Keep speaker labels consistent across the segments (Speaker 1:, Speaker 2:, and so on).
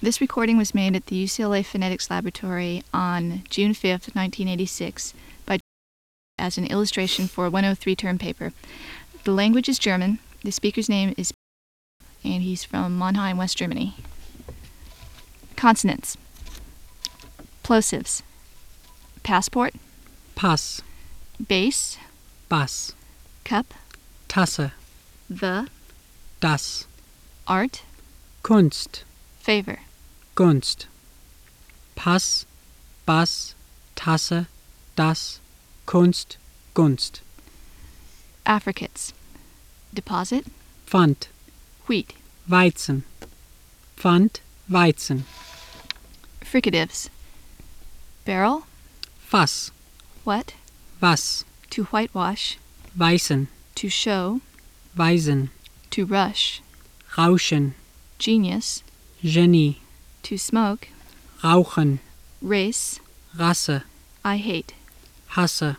Speaker 1: This recording was made at the UCLA Phonetics Laboratory on June 5, 1986, as an illustration for a 103 term paper. The language is German. The speaker's name is and he's from Mannheim, West Germany. Consonants. Plosives. Passport.
Speaker 2: Pass,
Speaker 1: Base.
Speaker 2: Bass,
Speaker 1: Cup.
Speaker 2: Tasse,
Speaker 1: The.
Speaker 2: das,
Speaker 1: Art.
Speaker 2: Kunst,
Speaker 1: Favor.
Speaker 2: Gunst. Pass, Bass, Tasse, das, Kunst, Gunst.
Speaker 1: Affricates. Deposit.
Speaker 2: Pfand,
Speaker 1: Wheat.
Speaker 2: Weizen. Pfand, Weizen.
Speaker 1: Fricatives. Barrel.
Speaker 2: Fass,
Speaker 1: What.
Speaker 2: was,
Speaker 1: To whitewash.
Speaker 2: weißen,
Speaker 1: To show.
Speaker 2: weisen,
Speaker 1: To rush.
Speaker 2: rauschen,
Speaker 1: Genius.
Speaker 2: Genie,
Speaker 1: To smoke.
Speaker 2: rauchen,
Speaker 1: Race.
Speaker 2: Rasse,
Speaker 1: I hate.
Speaker 2: hasse.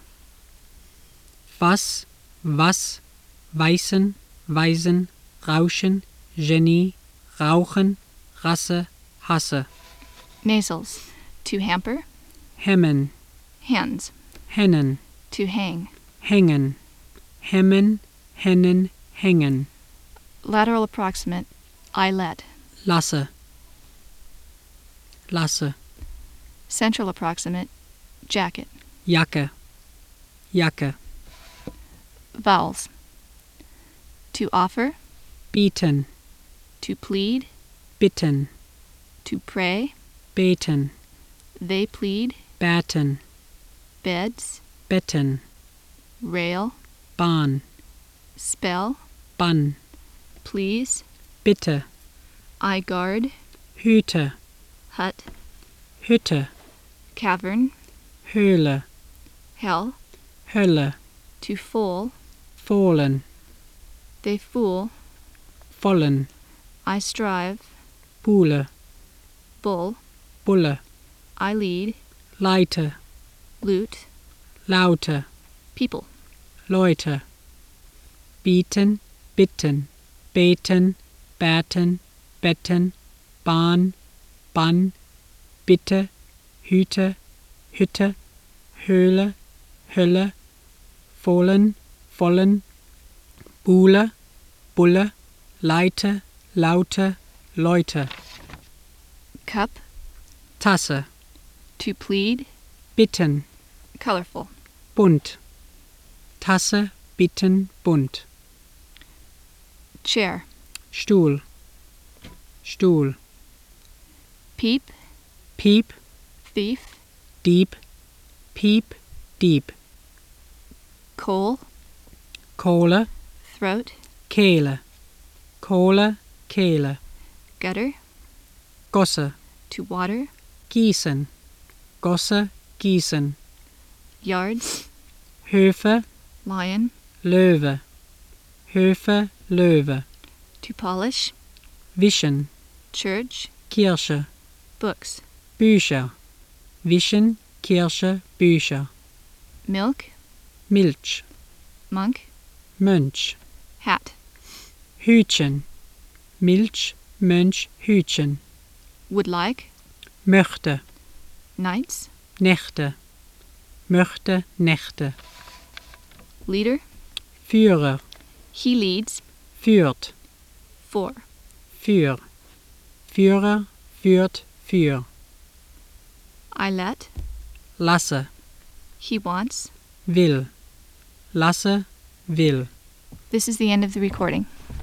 Speaker 2: Was, weißen, weisen, rauschen, Genie, rauchen, Rasse, hasse.
Speaker 1: Nasals. To hamper.
Speaker 2: Hemmen,
Speaker 1: Hands.
Speaker 2: hennen,
Speaker 1: To hang.
Speaker 2: hängen, hemmen, hennen, hängen.
Speaker 1: Lateral approximate. I let.
Speaker 2: Lasse, lasse.
Speaker 1: Central approximate. Jacket.
Speaker 2: Jacke, Jacke.
Speaker 1: Vowels. To offer.
Speaker 2: Bieten,
Speaker 1: To plead.
Speaker 2: bitten,
Speaker 1: To pray.
Speaker 2: beten,
Speaker 1: They plead.
Speaker 2: bäten,
Speaker 1: Beds.
Speaker 2: betten,
Speaker 1: Rail.
Speaker 2: Bahn,
Speaker 1: Spell.
Speaker 2: Bann,
Speaker 1: Please.
Speaker 2: bitte,
Speaker 1: I guard.
Speaker 2: Hüte,
Speaker 1: Hut.
Speaker 2: Hütte,
Speaker 1: Cavern.
Speaker 2: Höhle,
Speaker 1: Hell.
Speaker 2: Hölle,
Speaker 1: To fool.
Speaker 2: fohlen,
Speaker 1: They fool.
Speaker 2: vollen,
Speaker 1: I strive.
Speaker 2: Buhle,
Speaker 1: Bull.
Speaker 2: Bulle,
Speaker 1: I lead.
Speaker 2: Leite,
Speaker 1: Loot.
Speaker 2: Laute,
Speaker 1: People.
Speaker 2: Leute. Bieten, bitten, beten, bäten, betten, Bahn, Bann, Bitte, Hüte, Hütte, Höhle, Hölle, fohlen, vollen, Buhle, Bulle, Leite, Laute, Leute.
Speaker 1: Cup.
Speaker 2: Tasse,
Speaker 1: To plead.
Speaker 2: bitten,
Speaker 1: Colorful.
Speaker 2: bunt. Tasse, bitten, bunt.
Speaker 1: Chair.
Speaker 2: Stuhl, Stuhl.
Speaker 1: Peep.
Speaker 2: Piep,
Speaker 1: Thief.
Speaker 2: Dieb, Piep, Dieb.
Speaker 1: Coal.
Speaker 2: Kohle,
Speaker 1: Throat.
Speaker 2: Kehle, Kohle, Kehle.
Speaker 1: Gutter.
Speaker 2: Gosse,
Speaker 1: To water.
Speaker 2: gießen, Gosse, gießen.
Speaker 1: Yards.
Speaker 2: Höfe,
Speaker 1: Lion.
Speaker 2: Löwe, Höfe, Löwe.
Speaker 1: To polish.
Speaker 2: Wischen,
Speaker 1: Church.
Speaker 2: Kirche,
Speaker 1: Books.
Speaker 2: Bücher. Wischen, Kirche, Bücher.
Speaker 1: Milk.
Speaker 2: Milch,
Speaker 1: Monk.
Speaker 2: Mönch.
Speaker 1: Hat.
Speaker 2: Hütchen, Milch, Mönch, Hütchen.
Speaker 1: Would like.
Speaker 2: Möchte,
Speaker 1: Nights.
Speaker 2: Nächte, möchte, Nächte.
Speaker 1: Leader.
Speaker 2: Führer,
Speaker 1: He leads.
Speaker 2: führt,
Speaker 1: For.
Speaker 2: für. Führer, führt, für.
Speaker 1: I let.
Speaker 2: Lasse,
Speaker 1: He wants.
Speaker 2: will. Lasse, will.
Speaker 1: This is the end of the recording.